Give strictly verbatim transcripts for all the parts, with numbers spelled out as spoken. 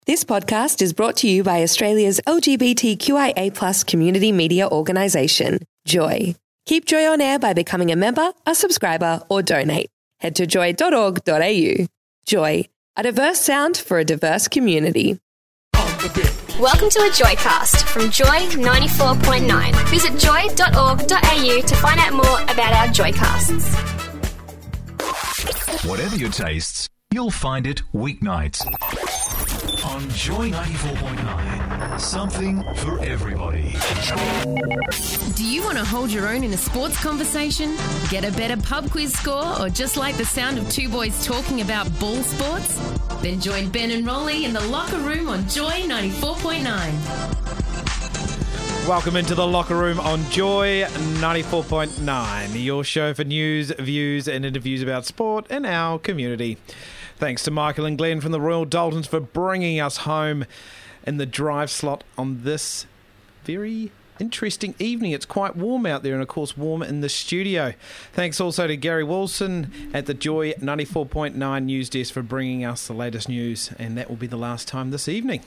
This podcast is brought to you by Australia's L G B T Q I A plus community media organisation, Joy. Keep Joy on air by becoming a member, a subscriber, or donate. Head to joy dot org dot a u. Joy, a diverse sound for a diverse community. Welcome to a Joycast from Joy ninety-four point nine. Visit joy dot org dot a u to find out more about our Joycasts. Whatever your tastes, you'll find it weeknights on Joy ninety-four point nine. Something for everybody. Do you want to hold your own in a sports conversation? Get a better pub quiz score, or just like the sound of two boys talking about ball sports? Then join Ben and Rolly in the locker room on Joy ninety-four point nine. Welcome into the locker room on Joy ninety-four point nine, your show for news, views and interviews about sport in our community. Thanks to Michael and Glenn from the Royal Daltons for bringing us home in the drive slot on this very interesting evening. It's quite warm out there and, of course, warm in the studio. Thanks also to Gary Wilson at the Joy ninety-four point nine news desk for bringing us the latest news, and that will be the last time this evening.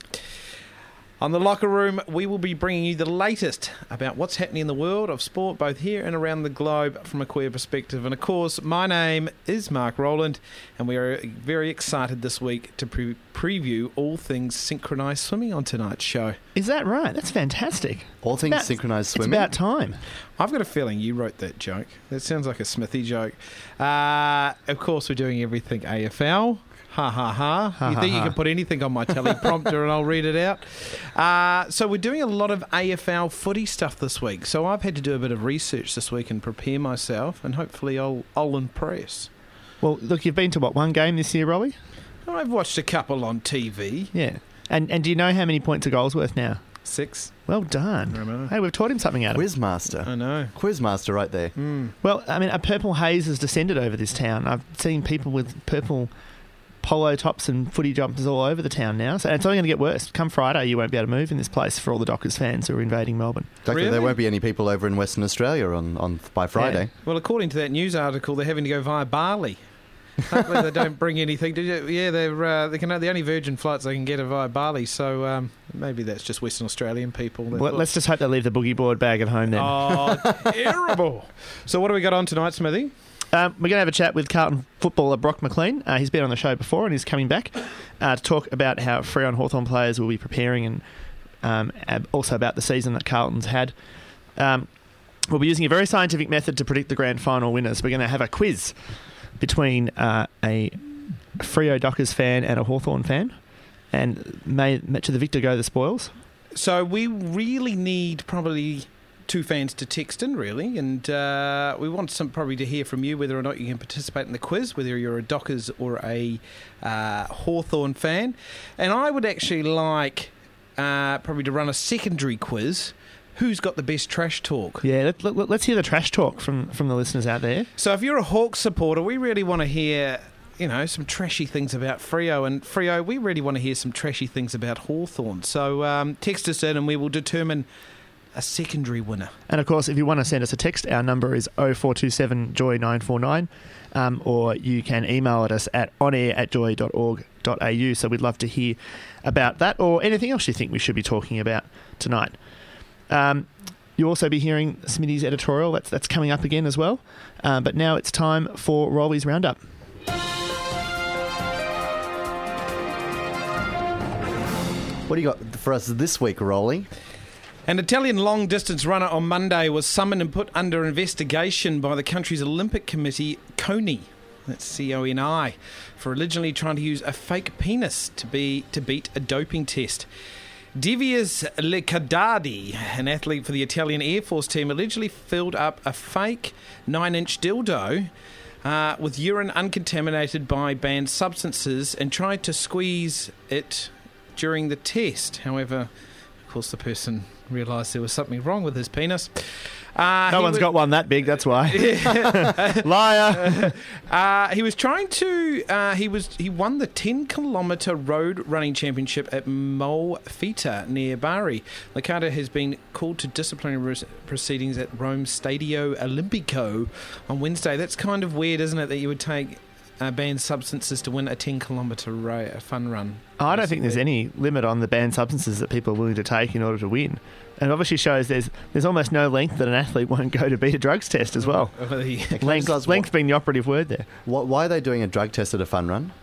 On the locker room, we will be bringing you the latest about what's happening in the world of sport, both here and around the globe from a queer perspective. And of course, my name is Mark Rowland, and we are very excited this week to pre- preview all things synchronised swimming on tonight's show. Is that right? That's fantastic. All things about, synchronised swimming? It's about time. I've got a feeling you wrote that joke. That sounds like a Smithy joke. Uh, of course, we're doing everything A F L. Ha, ha, ha. ha you think ha, you ha. can put anything on my teleprompter and I'll read it out? Uh, so we're doing a lot of A F L footy stuff this week. So I've had to do a bit of research this week and prepare myself, and hopefully I'll, I'll impress. Well, look, you've been to, what, one game this year, Robbie? I've watched a couple on T V. Yeah. And and do you know how many points a goal's worth now? Six. Well done. Hey, we've taught him something out of it. Quizmaster. I know. Quizmaster right there. Mm. Well, I mean, a purple haze has descended over this town. I've seen people with purple polo tops and footy jumpers all over the town now, so it's only going to get worse. Come Friday, you won't be able to move in this place for all the Dockers fans who are invading Melbourne. Doctor, really? There won't be any people over in Western Australia on, on by Friday. Yeah. Well, according to that news article, they're having to go via Bali. Hopefully they don't bring anything. Did you, yeah, they're uh, they can the only Virgin flights they can get are via Bali. So um, maybe that's just Western Australian people. Well, let's just hope they leave the boogie board bag at home then. Oh, terrible! So what do we got on tonight, Smithy? Um, we're going to have a chat with Carlton footballer Brock McLean. Uh, he's been on the show before and he's coming back uh, to talk about how Freo and Hawthorn players will be preparing, and um, also about the season that Carlton's had. Um, we'll be using a very scientific method to predict the grand final winners. We're going to have a quiz between uh, a Freo Dockers fan and a Hawthorn fan, and may, to the victor go the spoils. So we really need probably two fans to text in, really, and uh, we want some probably to hear from you whether or not you can participate in the quiz, whether you're a Dockers or a uh, Hawthorn fan. And I would actually like uh, probably to run a secondary quiz. Who's got the best trash talk? Yeah, let, let, let's hear the trash talk from, from the listeners out there. So if you're a Hawks supporter, we really want to hear, you know, some trashy things about Freo. And Freo, we really want to hear some trashy things about Hawthorn. So um, text us in and we will determine a secondary winner. And of course, if you want to send us a text, our number is oh four two seven joy nine four nine, um, or you can email at us at onair at joy dot org dot a u. So we'd love to hear about that or anything else you think we should be talking about tonight. Um, you'll also be hearing Smitty's editorial. That's that's coming up again as well. Uh, but now it's time for Rolly's Roundup. What do you got for us this week, Rolly? An Italian long-distance runner on Monday was summoned and put under investigation by the country's Olympic Committee, CONI, that's C O N I, for allegedly trying to use a fake penis to be to beat a doping test. Devias Licardati, an athlete for the Italian Air Force team, allegedly filled up a fake nine-inch dildo uh, with urine uncontaminated by banned substances and tried to squeeze it during the test. However, of course, the person realised there was something wrong with his penis. Uh, no one's was, got one that big, that's why. Liar. Uh, he was trying to. Uh, he was. He won the ten kilometre road running championship at Molfetta near Bari. Licata has been called to disciplinary proceedings at Rome's Stadio Olimpico on Wednesday. That's kind of weird, isn't it? That you would take uh, banned substances to win a ten kilometre ra- fun run. Oh, I don't think there's any limit on the banned substances that people are willing to take in order to win. And it obviously shows there's there's almost no length that an athlete won't go to beat a drugs test as well. Length, length being the operative word there. Why are they doing a drug test at a fun run?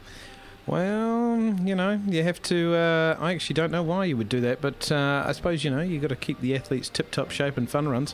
Well, you know, you have to... Uh, I actually don't know why you would do that, but uh, I suppose, you know, you've got to keep the athletes tip-top shape in fun runs.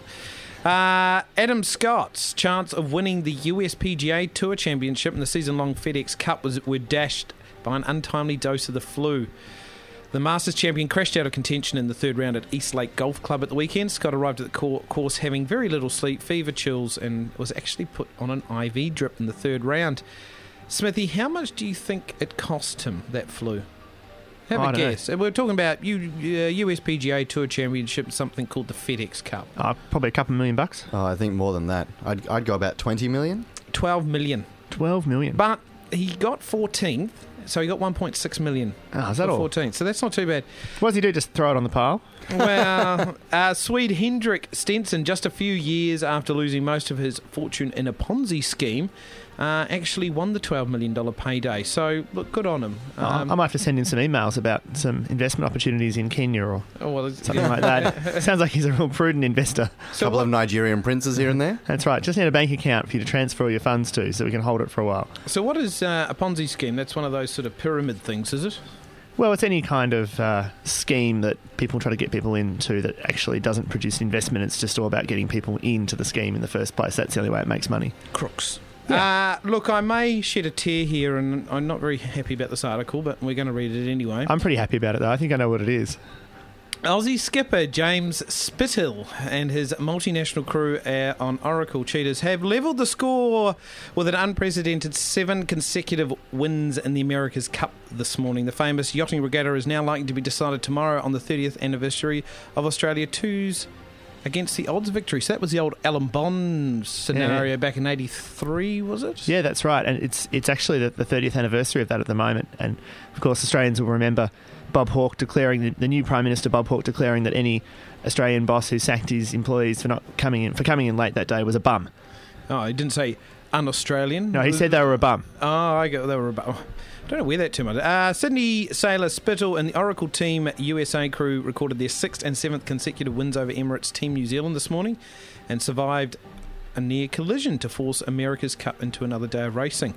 Uh, Adam Scott's chance of winning the U S P G A Tour Championship in the season-long FedEx Cup was were dashed by an untimely dose of the flu. The Masters champion crashed out of contention in the third round at East Lake Golf Club at the weekend. Scott arrived at the course having very little sleep, fever, chills, and was actually put on an I V drip in the third round. Smithy, how much do you think it cost him, that flu? Have I a don't guess. Know. We're talking about U, uh, U S P G A Tour Championship, something called the FedEx Cup. Uh, probably a couple of million bucks. Oh, I think more than that. I'd, I'd go about twenty million. twelve million. twelve million. But he got fourteenth, so he got one point six million. Oh, is that all? fourteenth, so that's not too bad. What does he do? Just throw it on the pile? Well, uh, Swede Hendrik Stenson, just a few years after losing most of his fortune in a Ponzi scheme, uh, actually won the twelve million dollars payday. So, look, good on him. Um, oh, I might have to send him some emails about some investment opportunities in Kenya or oh, well, something like that. Sounds like he's a real prudent investor. A so couple what, of Nigerian princes here and there. That's right. Just need a bank account for you to transfer all your funds to so we can hold it for a while. So what is uh, a Ponzi scheme? That's one of those sort of pyramid things, is it? Well, it's any kind of uh, scheme that people try to get people into that actually doesn't produce investment. It's just all about getting people into the scheme in the first place. That's the only way it makes money. Crooks. Yeah. Uh, look, I may shed a tear here, and I'm not very happy about this article, but we're going to read it anyway. I'm pretty happy about it, though. I think I know what it is. Aussie skipper James Spithill and his multinational crew uh, on Oracle Cheetahs have levelled the score with an unprecedented seven consecutive wins in the America's Cup this morning. The famous yachting regatta is now likely to be decided tomorrow on the thirtieth anniversary of Australia two's against the odds victory. So that was the old Alan Bond scenario yeah. back in eighty-three, was it? Yeah, that's right. And it's it's actually the, the thirtieth anniversary of that at the moment. And, of course, Australians will remember Bob Hawke declaring, the, the new Prime Minister Bob Hawke declaring that any Australian boss who sacked his employees for not coming in for coming in late that day was a bum. Oh, he didn't say un-Australian? No, he said they were a bum. Oh, I go, they were a bum. I don't know where that too much. Uh, Sydney sailor Spithill and the Oracle Team U S A crew recorded their sixth and seventh consecutive wins over Emirates Team New Zealand this morning and survived a near collision to force America's Cup into another day of racing.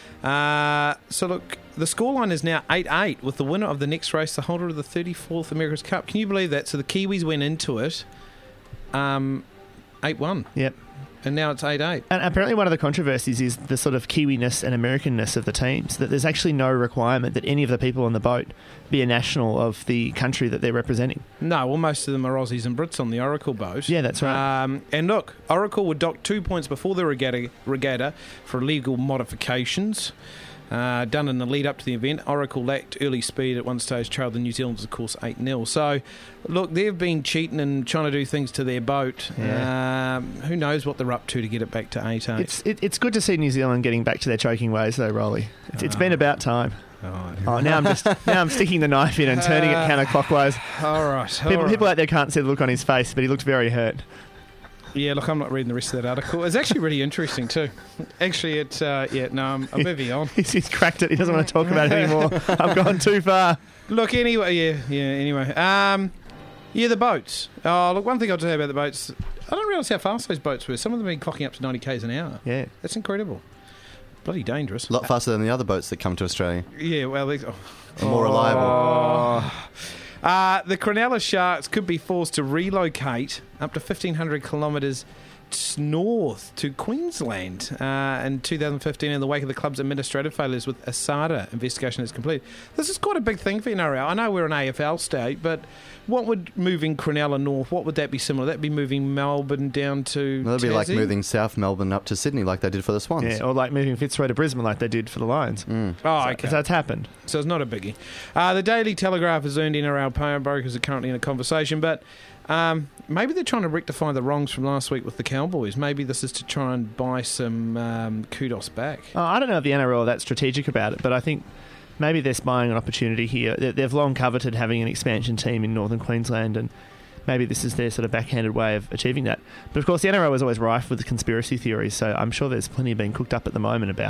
Uh, so look, the scoreline is now eight eight with the winner of the next race, the holder of the thirty-fourth America's Cup. Can you believe that? So the Kiwis went into it um, eight one. Yep. And now it's eight eight. And apparently one of the controversies is the sort of Kiwiness and Americanness of the teams, that there's actually no requirement that any of the people on the boat be a national of the country that they're representing. No, well, most of them are Aussies and Brits on the Oracle boat. Yeah, that's right. Um, and look, Oracle would dock two points before the regatta, regatta for illegal modifications. Uh, done in the lead up to the event. Oracle lacked early speed at one stage, trailed the New Zealanders, of course, eight nil. So, look, they've been cheating and trying to do things to their boat. Yeah. Um, who knows what they're up to to get it back to eight eight. It's, it, it's good to see New Zealand getting back to their choking ways, though, Rolly. It's, oh. it's been about time. Oh, oh, now I'm just now I'm sticking the knife in and turning uh, it counterclockwise. All right. All people, right. people out there can't see the look on his face, but he looked very hurt. Yeah, look, I'm not reading the rest of that article. It's actually really interesting too. Actually, it's uh, yeah. No, I'm, I'm moving on. he's, he's cracked it. He doesn't want to talk about it anymore. I've gone too far. Look, anyway, yeah, yeah. Anyway, um, yeah, the boats. Oh, look, one thing I'll tell you about the boats. I don't realise how fast those boats were. Some of them have been clocking up to ninety k's an hour. Yeah, that's incredible. Bloody dangerous. A lot faster than the other boats that come to Australia. Yeah, well, they, oh, more reliable. Oh. Uh, the Cronulla Sharks could be forced to relocate up to fifteen hundred kilometres north to Queensland uh, in two thousand fifteen in the wake of the club's administrative failures with Asada investigation is complete. This is quite a big thing for N R L. I know we're an A F L state, but what would moving Cronulla north, what would that be similar? That'd be moving Melbourne down to That'd be Tassie? like moving South Melbourne up to Sydney like they did for the Swans. Yeah, or like moving Fitzroy to Brisbane like they did for the Lions. Mm. Oh, so, okay. So that's happened. So it's not a biggie. Uh, the Daily Telegraph has earned N R L power brokers are currently in a conversation, but Um, maybe they're trying to rectify the wrongs from last week with the Cowboys. Maybe this is to try and buy some um, kudos back. Oh, I don't know if the N R L are that strategic about it, but I think maybe they're spying an opportunity here. They've long coveted having an expansion team in northern Queensland, and maybe this is their sort of backhanded way of achieving that. But of course, the N R L is always rife with conspiracy theories, so I'm sure there's plenty being cooked up at the moment about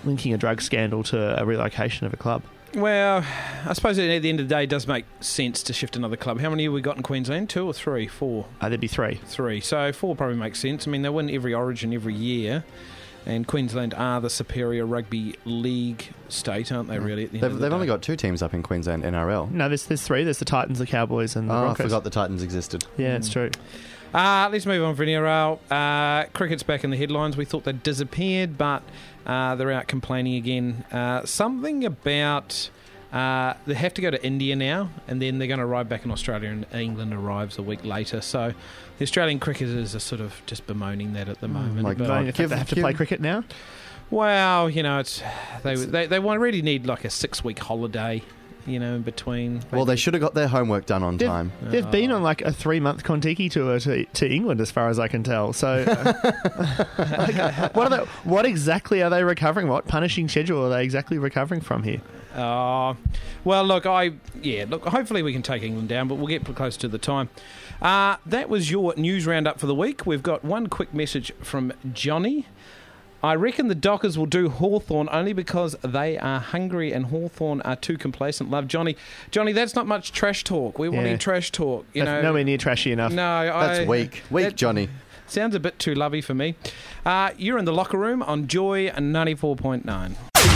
linking a drug scandal to a relocation of a club. Well, I suppose at the end of the day, it does make sense to shift another club. How many have we got in Queensland? Two or three? Four? Uh, there'd be three. Three. So four probably makes sense. I mean, they win every Origin every year, and Queensland are the superior rugby league state, aren't they, really, at the end They've, of the they've day? only got two teams up in Queensland, N R L. No, there's, there's three. There's the Titans, the Cowboys, and the Oh, I Broncos. forgot the Titans existed. Yeah, it's true. Uh, let's move on for N R L. Uh, cricket's back in the headlines. We thought they'd disappeared, but uh, they're out complaining again. Uh, something about... Uh, they have to go to India now, and then they're going to arrive back in Australia, and England arrives a week later. So the Australian cricketers are sort of just bemoaning that at the moment. my But- God. If Give- they have to give- play cricket now? Well, you know, it's they they they want really need like a six week holiday, you know, in between. Well, they should have got their homework done on They've, time. they've been on like a three-month Contiki tour to, to England, as far as I can tell. So, uh, like, what are they, What exactly are they recovering? What punishing schedule are they exactly recovering from here? Uh, well, look, I yeah, look. Hopefully, we can take England down, but we'll get close to the time. Uh, that was your news roundup for the week. We've got one quick message from Johnny. I reckon the Dockers will do Hawthorn only because they are hungry and Hawthorn are too complacent. Love Johnny. Johnny, that's not much trash talk. We're Yeah. wanting trash talk. You That's know, nowhere near trashy enough. No, That's I, weak. Weak, that- Johnny. Sounds a bit too lovey for me. Uh, you're in the locker room on Joy ninety-four point nine.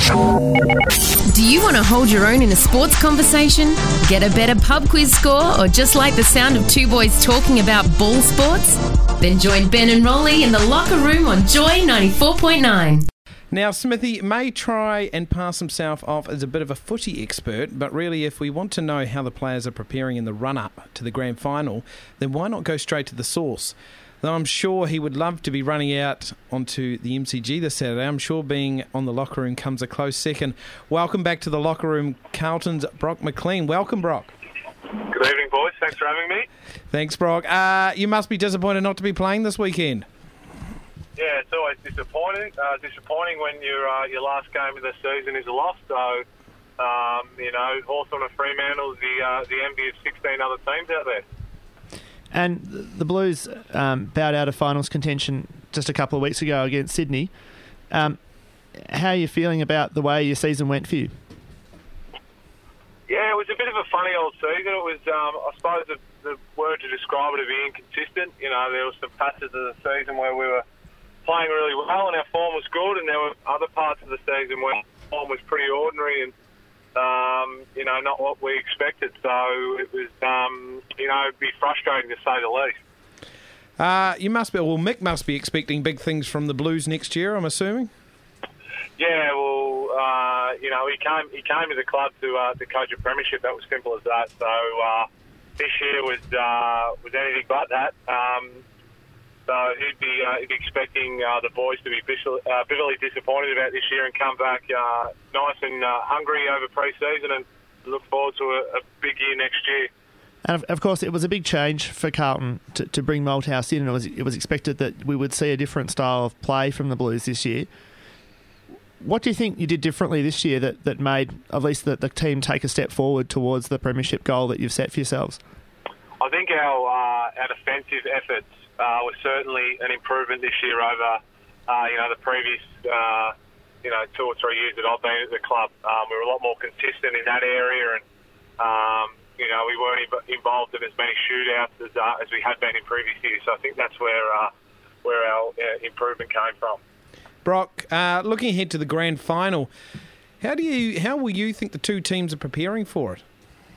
Do you want to hold your own in a sports conversation? Get a better pub quiz score, or just like the sound of two boys talking about ball sports? Then join Ben and Rolly in the locker room on Joy ninety-four point nine. Now, Smithy may try and pass himself off as a bit of a footy expert, but really, if we want to know how the players are preparing in the run-up to the grand final, then why not go straight to the source? Though I'm sure he would love to be running out onto the M C G this Saturday, I'm sure being on the locker room comes a close second. Welcome back to the locker room, Carlton's Brock McLean. Welcome, Brock. Good evening, boys. Thanks for having me. Thanks, Brock. Uh, you must be disappointed not to be playing this weekend. Yeah, it's always disappointing. Uh, disappointing when your uh, your last game of the season is a loss. So, um, you know, Hawthorn and Fremantle is the uh, the envy of sixteen other teams out there. And the Blues um, bowed out of finals contention just a couple of weeks ago against Sydney. Um, how are you feeling about the way your season went for you? Yeah, it was a bit of a funny old season. It was, um, I suppose, the, the word to describe it would be inconsistent. You know, there were some patches of the season where we were playing really well and our form was good, and there were other parts of the season where form was pretty ordinary and, um, you know, not what we expected. So it was, um, you know, it'd be frustrating to say the least. Uh, you must be, well, Mick must be expecting big things from the Blues next year, I'm assuming. Yeah, well, uh, you know, he came he came to the club to uh, to coach a premiership. That was simple as that. So uh, this year was uh, was anything but that. Um, so he'd be uh, he'd be expecting uh, the boys to be bitterly, uh, bitterly disappointed about this year and come back uh, nice and uh, hungry over pre-season and look forward to a, a big year next year. And of, of course, it was a big change for Carlton to, to bring Malthouse in, and it was it was expected that we would see a different style of play from the Blues this year. What do you think you did differently this year that, that made at least the, the team take a step forward towards the premiership goal that you've set for yourselves? I think our uh, our defensive efforts uh, were certainly an improvement this year over uh, you know the previous uh, you know two or three years that I've been at the club. Um, we were a lot more consistent in that area, and um, you know we weren't involved in as many shootouts as uh, as we had been in previous years. So I think that's where uh, where our uh, improvement came from. Brock, uh, looking ahead to the grand final, how do you, how will you think the two teams are preparing for it?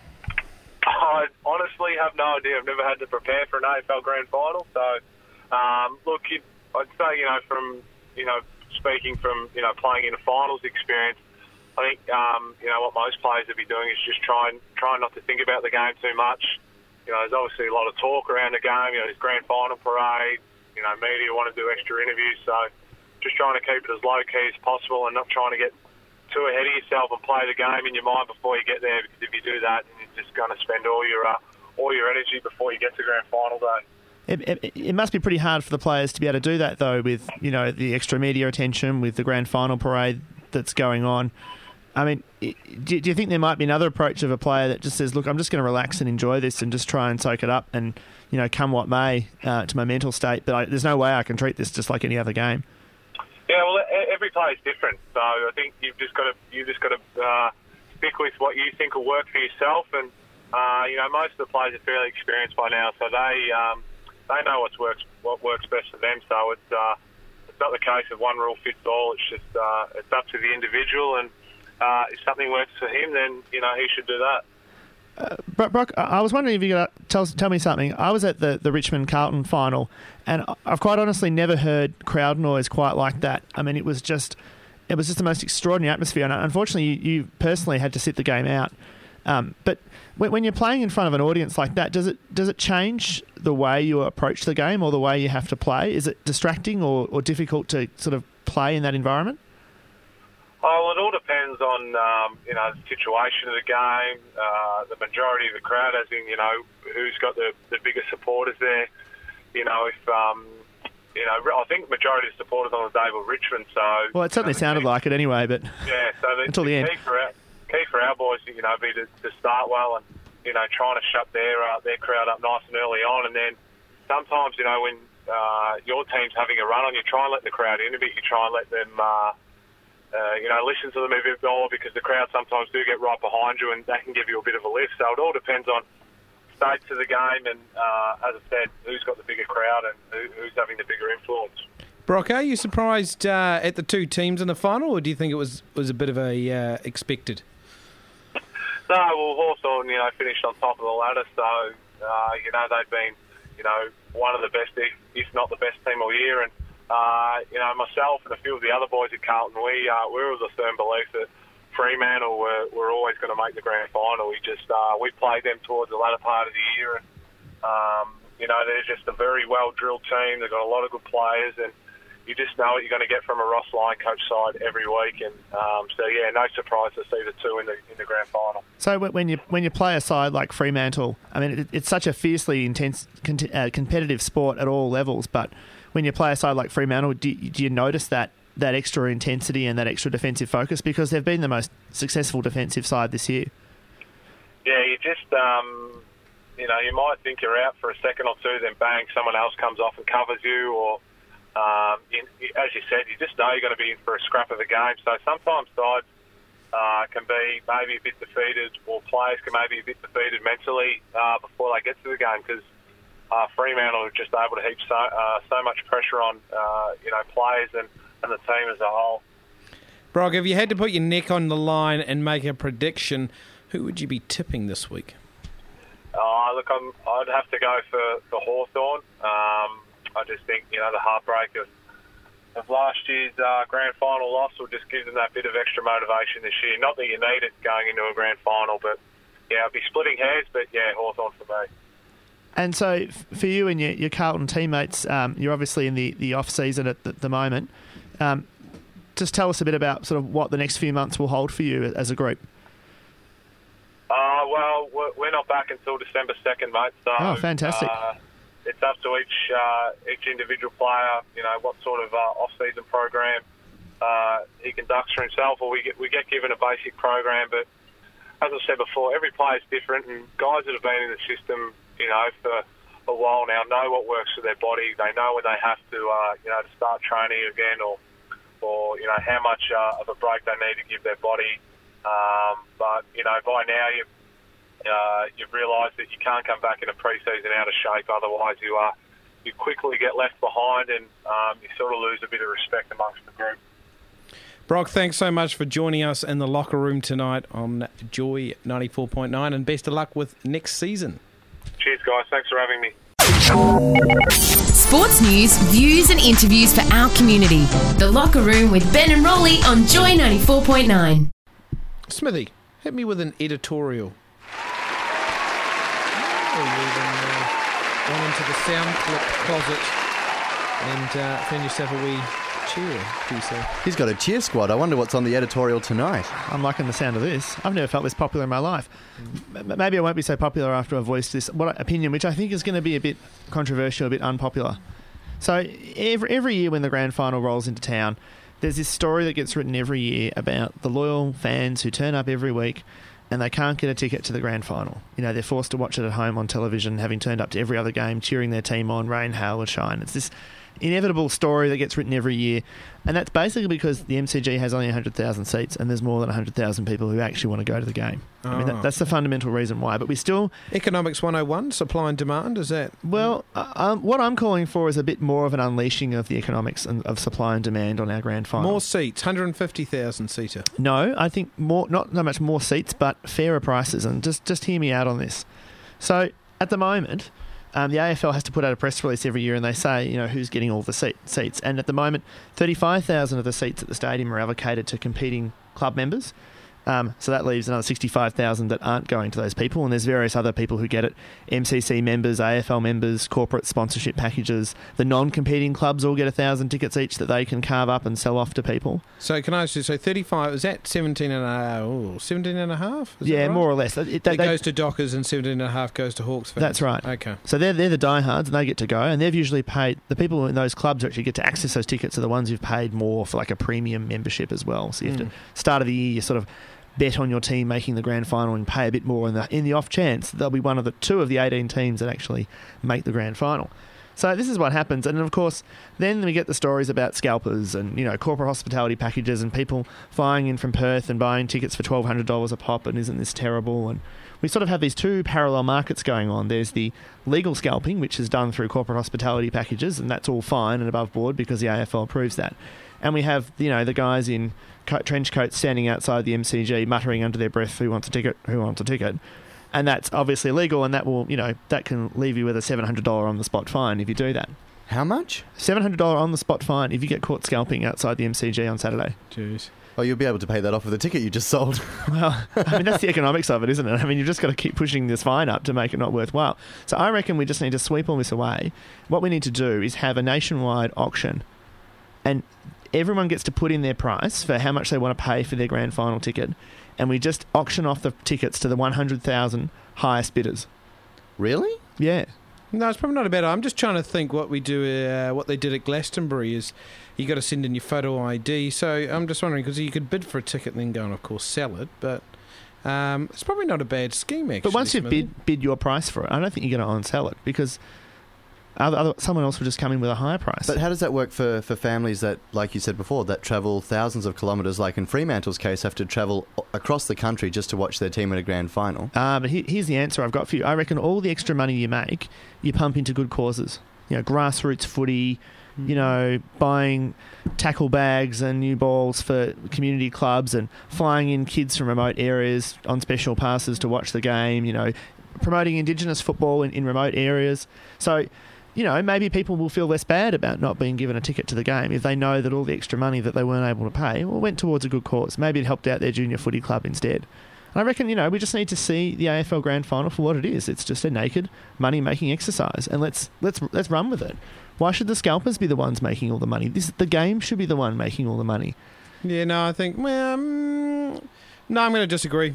I honestly have no idea. I've never had to prepare for an A F L grand final. So, um, look, it, I'd say, you know, from, you know, speaking from, you know, playing in a finals experience, I think, um, you know, what most players would be doing is just trying, trying not to think about the game too much. You know, there's obviously a lot of talk around the game. You know, there's grand final parade. You know, media want to do extra interviews. So, just trying to keep it as low-key as possible and not trying to get too ahead of yourself and play the game in your mind before you get there, because if you do that, you're just going to spend all your uh, all your energy before you get to grand final day. It, it, it must be pretty hard for the players to be able to do that, though, with you know the extra media attention, with the grand final parade that's going on. I mean, do, do you think there might be another approach of a player that just says, look, I'm just going to relax and enjoy this and just try and soak it up and, you know, come what may uh, to my mental state, but I, there's no way I can treat this just like any other game? Yeah, well, every every player is different. So I think you've just got to you just got to uh, stick with what you think will work for yourself. And uh, you know, most of the players are fairly experienced by now, so they um, they know what's works what works best for them. So it's uh, it's not the case of one rule fits all. It's just uh, it's up to the individual, and uh, if something works for him, then you know he should do that. Uh, Brock, I was wondering if you could tell tell me something. I was at the, the Richmond-Carlton final, and I've quite honestly never heard crowd noise quite like that. I mean, it was just it was just the most extraordinary atmosphere, and unfortunately, you, you personally had to sit the game out. Um, but when, when you're playing in front of an audience like that, does it does it change the way you approach the game or the way you have to play? Is it distracting or, or difficult to sort of play in that environment? Oh, well, it all depends on, um, you know, the situation of the game, uh, the majority of the crowd, as in, you know, who's got the, the biggest supporters there. You know, if, um, you know, I think the majority of the supporters on the day were Richmond, so... Well, it certainly you know, sounded key, like it anyway, but... Yeah, so the, until the, the end. Key for, our, key for our boys, you know, be to, to start well and, you know, trying to shut their, uh, their crowd up nice and early on, and then sometimes, you know, when uh, your team's having a run on, you try and let the crowd in a bit, you try and let them... Uh, Uh, you know, listen to them a bit more because the crowd sometimes do get right behind you and that can give you a bit of a lift. So it all depends on states of the game and, uh, as I said, who's got the bigger crowd and who, who's having the bigger influence. Brock, are you surprised uh, at the two teams in the final, or do you think it was, was a bit of a uh, expected? No, well, Hawthorn, you know, finished on top of the ladder, so, uh, you know, they've been, you know, one of the best, if not the best team all year, and Uh, you know, myself and a few of the other boys at Carlton, we uh, we were of the firm belief that Fremantle were, were always going to make the grand final. We just uh, we played them towards the latter part of the year, and um, you know they're just a very well drilled team. They've got a lot of good players, and you just know what you're going to get from a Ross Lyon coach side every week. And um, so yeah, no surprise to see the two in the in the grand final. So when you when you play a side like Fremantle, I mean it, it's such a fiercely intense uh, competitive sport at all levels, but when you play a side like Fremantle, do, do you notice that, that extra intensity and that extra defensive focus? Because they've been the most successful defensive side this year. Yeah, you just, um, you know, you might think you're out for a second or two, then bang, someone else comes off and covers you. Or, um, in, as you said, you just know you're going to be in for a scrap of the game. So sometimes sides uh, can be maybe a bit defeated, or players can maybe be a bit defeated mentally uh, before they get to the game, because Uh, Fremantle are just able to heap so, uh, so much pressure on, uh, you know, players and, and the team as a whole. Brock, if you had to put your neck on the line and make a prediction, who would you be tipping this week? Uh, look, I'm, I'd have to go for, for Hawthorn. Um, I just think, you know, the heartbreak of, of last year's uh, grand final loss will just give them that bit of extra motivation this year. Not that you need it going into a grand final, but, yeah, I'd be splitting hairs, but, yeah, Hawthorn for me. And so for you and your, your Carlton teammates, um, you're obviously in the, the off-season at the, the moment. Um, just tell us a bit about sort of what the next few months will hold for you as a group. Uh, well, we're not back until December second, mate. So, oh, fantastic. Uh, it's up to each uh, each individual player, you know, what sort of uh, off-season program uh, he conducts for himself, or we get, we get given a basic program. But as I said before, every player is different, and guys that have been in the system, you know, for a while now, know what works for their body. They know when they have to, uh, you know, to start training again, or, or you know, how much uh, of a break they need to give their body. Um, but you know, by now you've uh, you've realised that you can't come back in a pre-season out of shape. Otherwise, you are you quickly get left behind, and um, you sort of lose a bit of respect amongst the group. Brock, thanks so much for joining us in the locker room tonight on Joy ninety-four point nine, and best of luck with next season. Cheers, guys. Thanks for having me. Sports news, views and interviews for our community. The Locker Room with Ben and Rolly on Joy ninety-four point nine. Smithy, hit me with an editorial. Oh, you've uh, gone into the sound clip closet and uh, found yourself a wee cheer, do you say? He's got a cheer squad. I wonder what's on the editorial tonight. I'm liking the sound of this. I've never felt this popular in my life. Mm. Maybe I won't be so popular after I've voiced this what opinion, which I think is going to be a bit controversial, a bit unpopular. So every, every year when the grand final rolls into town, there's this story that gets written every year about the loyal fans who turn up every week and they can't get a ticket to the grand final. You know, they're forced to watch it at home on television, having turned up to every other game, cheering their team on, rain, hail or shine. It's this inevitable story that gets written every year, and that's basically because the M C G has only one hundred thousand seats and there's more than one hundred thousand people who actually want to go to the game. Oh. I mean, that, that's the fundamental reason why. But we still... Economics one oh one, supply and demand, is that... Well, uh, um, what I'm calling for is a bit more of an unleashing of the economics and, of supply and demand on our grand final. More seats, one hundred fifty thousand seater. No, I think more, not so much more seats, but fairer prices. And just, just hear me out on this. So, at the moment... Um, the A F L has to put out a press release every year and they say, you know, who's getting all the seat, seats. And at the moment, thirty-five thousand of the seats at the stadium are allocated to competing club members. Um, so that leaves another sixty-five thousand that aren't going to those people. And there's various other people who get it. M C C members, A F L members, corporate sponsorship packages. The non-competing clubs all get one thousand tickets each that they can carve up and sell off to people. So can I ask you, so thirty-five, is that seventeen and a half? Oh, seventeen and a half? Is yeah, that right? more or less. It, it they, goes to Dockers and seventeen and a half goes to Hawks fans. That's right. Okay. So they're, they're the diehards and they get to go, and they've usually paid, the people in those clubs who actually get to access those tickets are the ones who've paid more for like a premium membership as well. So you have Mm. to, start of the year, you sort of bet on your team making the grand final and pay a bit more in the in the off chance they'll be one of the two of the eighteen teams that actually make the grand final. So this is what happens, and of course then we get the stories about scalpers and, you know, corporate hospitality packages and people flying in from Perth and buying tickets for twelve hundred dollars a pop, and isn't this terrible? And we sort of have these two parallel markets going on. There's the legal scalping, which is done through corporate hospitality packages, and that's all fine and above board because the A F L approves that. And we have, you know, the guys in co- trench coats standing outside the M C G muttering under their breath, who wants a ticket, who wants a ticket. And that's obviously illegal, and that will, you know, that can leave you with a seven hundred dollars on the spot fine if you do that. How much? seven hundred dollars on the spot fine if you get caught scalping outside the M C G on Saturday. Jeez. Oh, you'll be able to pay that off with the ticket you just sold. Well, I mean, that's the economics of it, isn't it? I mean, you've just got to keep pushing this fine up to make it not worthwhile. So I reckon we just need to sweep all this away. What we need to do is have a nationwide auction, and everyone gets to put in their price for how much they want to pay for their grand final ticket, and we just auction off the tickets to the one hundred thousand highest bidders. Really? Yeah. No, it's probably not a bad idea. I'm just trying to think what we do, uh, what they did at Glastonbury is you got to send in your photo I D. So I'm just wondering, because you could bid for a ticket and then go and, of course, sell it, but um, it's probably not a bad scheme, actually. But once you Smithy. bid bid your price for it, I don't think you're going to on-sell it, because other, other, someone else will just come in with a higher price. But how does that work for, for families that, like you said before, that travel thousands of kilometres, like in Fremantle's case, have to travel across the country just to watch their team in a grand final? Uh, but he, here's the answer I've got for you. I reckon all the extra money you make, you pump into good causes. You know, grassroots footy, you know, buying tackle bags and new balls for community clubs, and flying in kids from remote areas on special passes to watch the game, you know, promoting Indigenous football in, in remote areas. So, you know, maybe people will feel less bad about not being given a ticket to the game if they know that all the extra money that they weren't able to pay well, went towards a good cause. Maybe it helped out their junior footy club instead. And I reckon, you know, we just need to see the A F L Grand Final for what it is. It's just a naked money-making exercise, and let's let's let's run with it. Why should the scalpers be the ones making all the money? This the game should be the one making all the money. Yeah, no, I think, well, um, no, I'm going to disagree.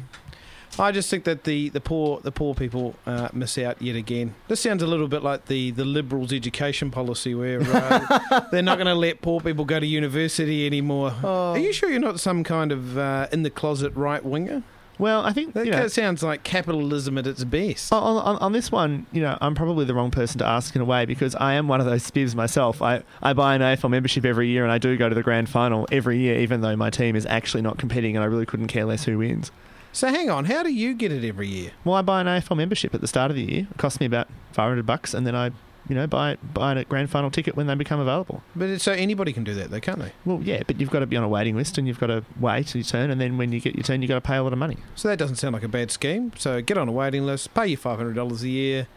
I just think that the, the poor the poor people uh, miss out yet again. This sounds a little bit like the, the Liberals' education policy, where uh, they're not going to let poor people go to university anymore. Oh. Are you sure you're not some kind of uh, in-the-closet right-winger? Well, I think, That, you know, that sounds like capitalism at its best. on, on, on this one, you know, I'm probably the wrong person to ask in a way, because I am one of those spivs myself. I, I buy an A F L membership every year, and I do go to the grand final every year, even though my team is actually not competing, and I really couldn't care less who wins. So hang on, how do you get it every year? Well, I buy an A F L membership at the start of the year. It costs me about five hundred bucks, and then I, you know, buy buy a grand final ticket when they become available. But it, so anybody can do that, though, can't they? Well, yeah, but you've got to be on a waiting list, and you've got to wait your turn, and then when you get your turn, you've got to pay a lot of money. So that doesn't sound like a bad scheme. So get on a waiting list, pay your five hundred dollars a year,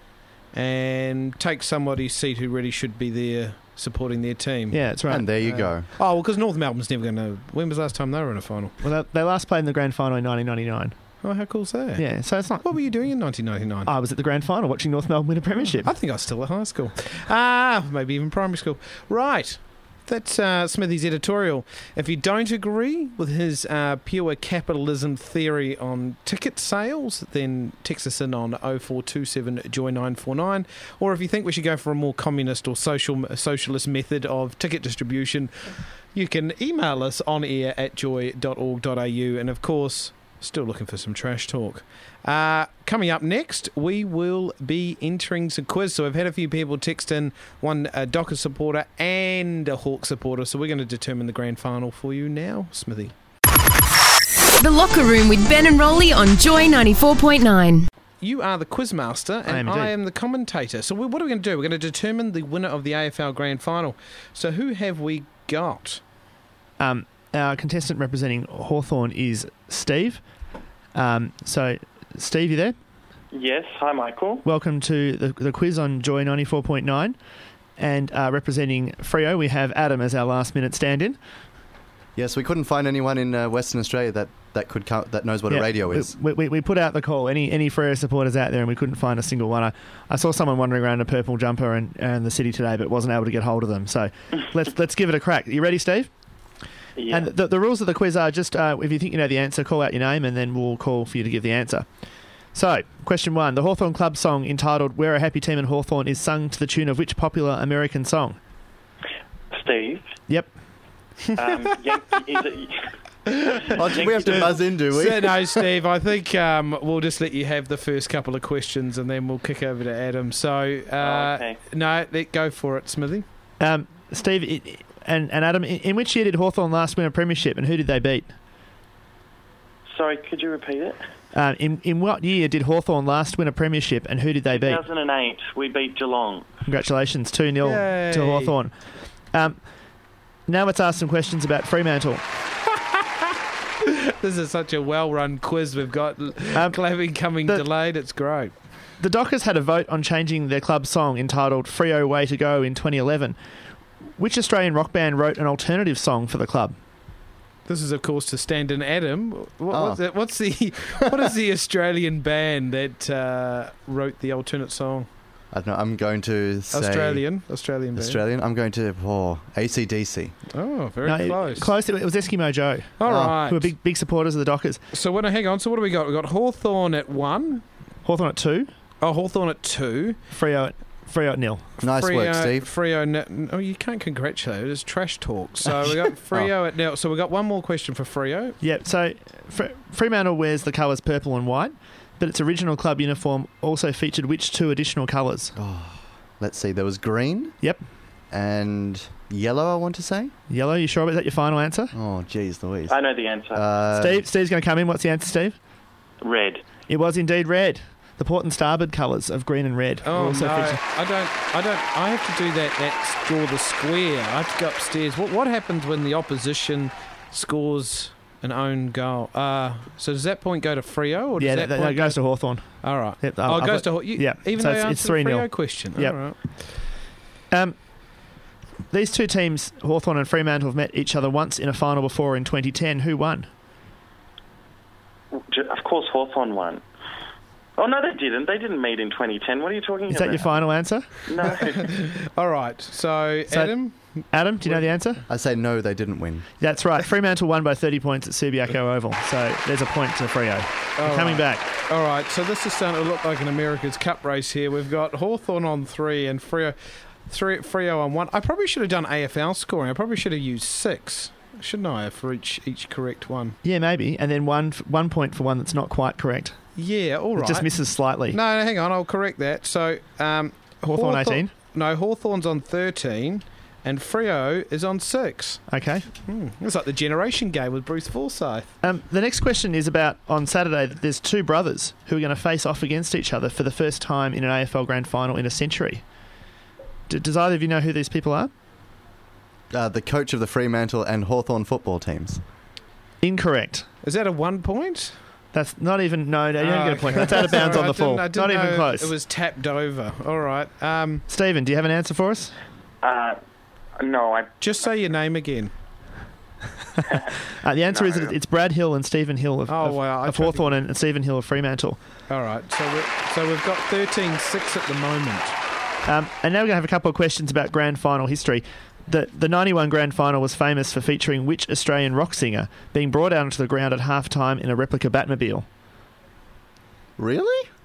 and take somebody's seat who really should be there supporting their team. Yeah, that's right. And there you Uh, go. Oh, well, because North Melbourne's never going to... When was the last time they were in a final? Well, they, they last played in the grand final in nineteen ninety-nine. Oh, how cool's that? Yeah, so it's not... What were you doing in nineteen ninety-nine? I was at the grand final watching North Melbourne win a premiership. I think I was still at high school. Ah, maybe even primary school. Right. That's uh, Smithy's editorial. If you don't agree with his uh, pure capitalism theory on ticket sales, then text us in on oh four two seven joy nine four nine. Or if you think we should go for a more communist or social socialist method of ticket distribution, you can email us on air at joy dot org dot a u. And of course, Still looking for some trash talk. Uh, coming up next, we will be entering some quiz. So we've had a few people text in, one a Dockers supporter and a Hawk supporter. So we're going to determine the grand final for you now, Smithy. The Locker Room with Ben and Rolly on Joy ninety-four point nine. You are the quizmaster and I am I indeed. am the commentator. So we- what are we going to do? We're going to determine the winner of the A F L grand final. So who have we got? Um, our contestant representing Hawthorn is Steve. Um, so, Steve, you there? Yes, hi Michael. Welcome to the, the quiz on Joy ninety-four point nine. And uh, representing Freo, we have Adam as our last-minute stand-in. Yes, we couldn't find anyone in uh, Western Australia that, that could count, that knows what Yeah, a radio is. We, we, we put out the call. Any any Freo supporters out there, and we couldn't find a single one. I, I saw someone wandering around in a purple jumper in, in the city today, but wasn't able to get hold of them. So let's let's give it a crack. You ready, Steve? Yeah. And the, the rules of the quiz are just, uh, if you think you know the answer, call out your name, and then we'll call for you to give the answer. So, question one. The Hawthorn Club song entitled We're a Happy Team in Hawthorn is sung to the tune of which popular American song? Steve. Yep. Um, Yankee, is it, Oh, do we have to buzz in, do we? So, no, Steve, I think um, we'll just let you have the first couple of questions and then we'll kick over to Adam. So, uh, Oh, okay. no, let go for it, Smithy. Um, Steve it, and, and Adam, in, in which year did Hawthorn last win a premiership, and who did they beat? sorry, could you repeat it? Uh, in, in what year did Hawthorn last win a premiership, and who did they beat? two thousand eight, we beat Geelong. Congratulations, two nil Yay. to Hawthorn. Um, now let's ask some questions about Fremantle. This is such a well-run quiz we've got. Um, Clapping coming the- delayed. It's great. The Dockers had a vote on changing their club song entitled Freo Way to Go in twenty eleven. Which Australian rock band wrote an alternative song for the club? This is, of course, to stand in Adam. What, Oh. what's, it, what's the what is the Australian band that uh, wrote the alternate song? I don't know. I'm going to say Australian, Australian band. Australian. I'm going to oh, A C D C. Oh, very No, it- close. Close. It was Eskimo Joe, All Oh. right. who were big big supporters of the Dockers. So what? Hang on. So what do we got? We got Hawthorn at one. Hawthorn at two, Oh, Hawthorn at two. Freo at Freo at nil. Nice Freo, work, Steve. Freo. Ne- oh, you can't congratulate it. It's trash talk. So we got Freo at nil. So we got one more question for Freo. Yep. So Fre- Fremantle wears the colours purple and white, but its original club uniform also featured which two additional colours? Let's see. There was green Yep. and yellow, I want to say. Yellow. You sure about that? Your final answer? Oh, geez, Louise. I know the answer. Uh, Steve. Steve's going to come in. What's the answer, Steve? Red. It was indeed red. The port and starboard colours of green and red. were Oh also no, featured. I don't. I don't. I have to do that. That draw the square. I have to go upstairs. What What happens when the opposition scores an own goal? Uh, so does that point go to Freo, or does Yeah, that, that, that point goes to Hawthorn. go? All right. Yep, oh, I've it goes got- to Haw- you, yeah, Even so though it's- you it's answered three the nil. Freo question. Yep. All right. Um, these two teams, Hawthorn and Fremantle, have met each other once in a final before in twenty ten. Who won? Of course, Hawthorn won. Oh, no, they didn't. They didn't meet in twenty ten. What are you talking Is about? that your final answer? No. All right. So, So- Adam. Adam, do you know the answer? I say no, they didn't win. That's right. Fremantle won by thirty points at Subiaco Oval. So there's a point to Freo. All Coming right. back. All right. So this is starting to look like an America's Cup race here. We've got Hawthorn on three and Freo, three, Freo on one. I probably should have done A F L scoring. I probably should have used six, shouldn't I, for each each correct one? Yeah, maybe. And then one one point for one that's not quite correct. Yeah. All It right. just misses slightly. No, no, hang on. I'll correct that. So, um, Hawthorn eighteen? No, Hawthorn's on thirteen, and Freo is on six. Okay. Hmm. It's like the generation game with Bruce Forsyth. Um, the next question is about on Saturday. There's two brothers who are going to face off against each other for the first time in an A F L Grand Final in a century. D- does either of you know who these people are? Uh, the coach of the Fremantle and Hawthorn football teams. Incorrect. Is that a one point? That's not even. No, no, you don't Oh, get a point. okay. That's out of bounds Sorry, on I the full. didn't- I didn't Not even know close. It was tapped over. All right. Um, Stephen, do you have an answer for us? uh, no, I... just say your name again. Uh, the answer No. is that it's Brad Hill and Stephen Hill of, Oh, of, wow, I of tried to- Hawthorn and Stephen Hill of Fremantle. All right. So we so we've got thirteen six at the moment. Um, and now we're going to have a couple of questions about Grand Final history. The the ninety-one Grand Final was famous for featuring which Australian rock singer being brought out onto the ground at half-time in a replica Batmobile? Really?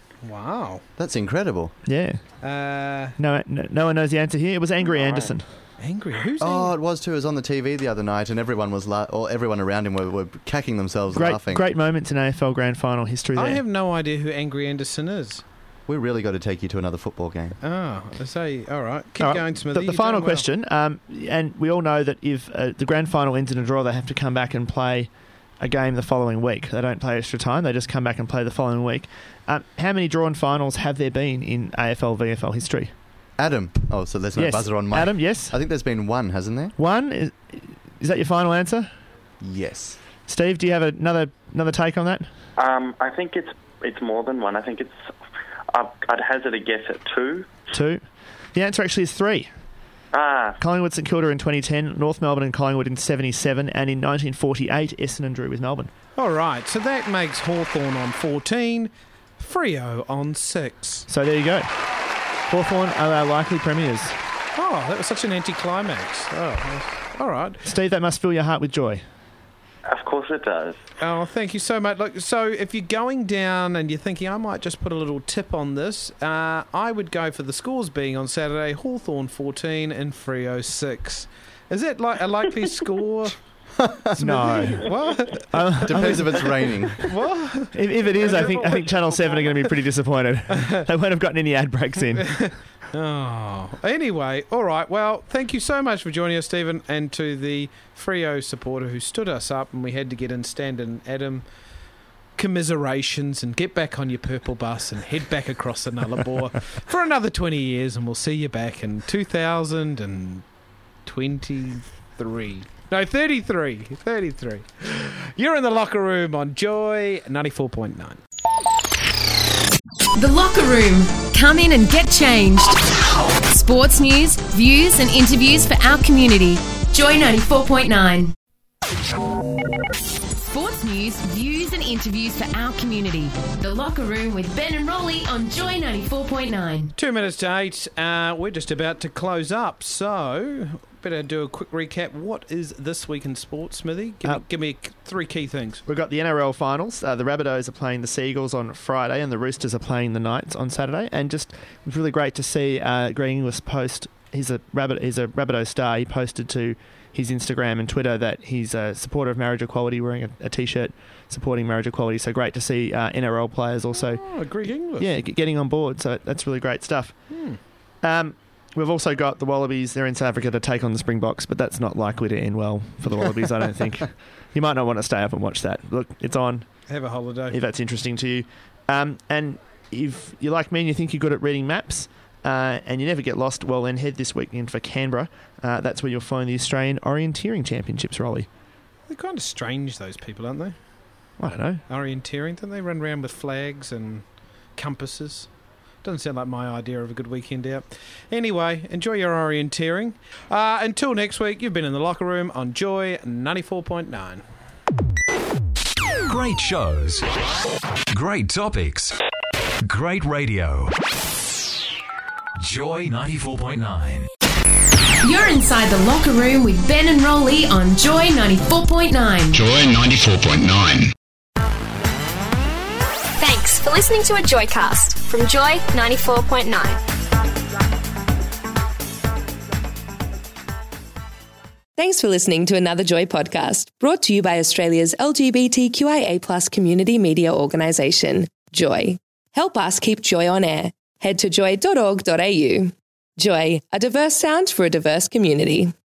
Wow. That's incredible. Yeah. Uh, No, no, no one knows the answer here. It was Angry Right. Anderson. Angry? Who's Oh, angry? it was too. It was on the T V the other night, and everyone was la- or everyone around him were, were cacking themselves Great, laughing. great moments in A F L Grand Final history there. I have no idea who Angry Anderson is. We really got to take you to another football game. Oh, I say, all right. Keep All right. going, Smithy. The, the You're final doing well. question, um, and we all know that if uh, the grand final ends in a draw, they have to come back and play a game the following week. They don't play extra time. They just come back and play the following week. Um, how many drawn finals have there been in A F L V F L history? Adam. Oh, so there's no Yes. buzzer on my... Adam, yes. I think there's been one, hasn't there? One? Is, is that your final answer? Yes. Steve, do you have another another take on that? Um, I think it's it's more than one. I think it's. I'd, I'd hazard a guess at two. Two. The answer actually is three. Ah, Collingwood St Kilda in twenty ten, North Melbourne and Collingwood in seventy-seven, and in nineteen forty-eight, Essendon drew with Melbourne. All right, so that makes Hawthorn on fourteen, Freo on six. So there you go. Hawthorn are our likely premiers. Oh, that was such an anticlimax. Oh, all right. Steve, that must fill your heart with joy. of course it does. Oh, thank you so much. Look, so if you're going down and you're thinking, I might just put a little tip on this, uh, I would go for the scores being on Saturday, Hawthorn fourteen and Freo six. Is that like a likely score? No. What? Uh, Depends if it's raining. What? If, if it is, I think I think Channel seven are going to be pretty disappointed. They won't have gotten any ad breaks in. Oh, anyway, all right. Well, thank you so much for joining us, Stephen, and to the Freo supporter who stood us up, and we had to get in stand and Adam. Commiserations, and get back on your purple bus and head back across the Nullarbor for another twenty years, and we'll see you back in two thousand twenty-three. No, thirty-three. thirty-three. You're in the locker room on Joy ninety-four point nine. The Locker Room. Come in and get changed. Sports news, views and interviews for our community. Joy ninety-four point nine. Sports news, views and interviews for our community. The Locker Room with Ben and Rolly on Joy ninety-four point nine. Two minutes to eight. Uh, we're just about to close up, so better do a quick recap. What is this week in sports, Smithy? Give, Uh, me, give me three key things. We've got the N R L finals. Uh, the Rabbitohs are playing the Seagulls on Friday, and the Roosters are playing the Knights on Saturday. And just it was really great to see uh, Greg Inglis post. He's a Rabbit. He's a Rabbitoh star. He posted to his Instagram and Twitter that he's a supporter of marriage equality, wearing a, a t-shirt supporting marriage equality. So great to see uh, N R L players also, Oh, Greg Inglis. yeah, g- getting on board. So that's really great stuff. Hmm. Um, we've also got the Wallabies. They're in South Africa to take on the Springboks, but that's not likely to end well for the Wallabies, I don't think. You might not want to stay up and watch that. Look, it's on Have a holiday. if that's interesting to you. Um, and if you're like me and you think you're good at reading maps uh, and you never get lost, well, then head this weekend for Canberra. Uh, that's where you'll find the Australian Orienteering Championships, Rolly. They're kind of strange, those people, aren't they? I don't know. Orienteering, don't they run around with flags and compasses? Doesn't sound like my idea of a good weekend out. Anyway, enjoy your orienteering. Uh, until next week, you've been in the Locker Room on Joy ninety-four point nine. Great shows. Great topics. Great radio. Joy ninety-four point nine. You're inside the Locker Room with Ben and Rolly on Joy ninety-four point nine. Joy ninety-four point nine. Thanks for listening to a Joycast from Joy ninety-four point nine. Thanks for listening to another Joy podcast, brought to you by Australia's L G B T Q I A plus community media organisation, Joy. Help us keep Joy on air. Head to joy dot org dot a u. Joy, a diverse sound for a diverse community.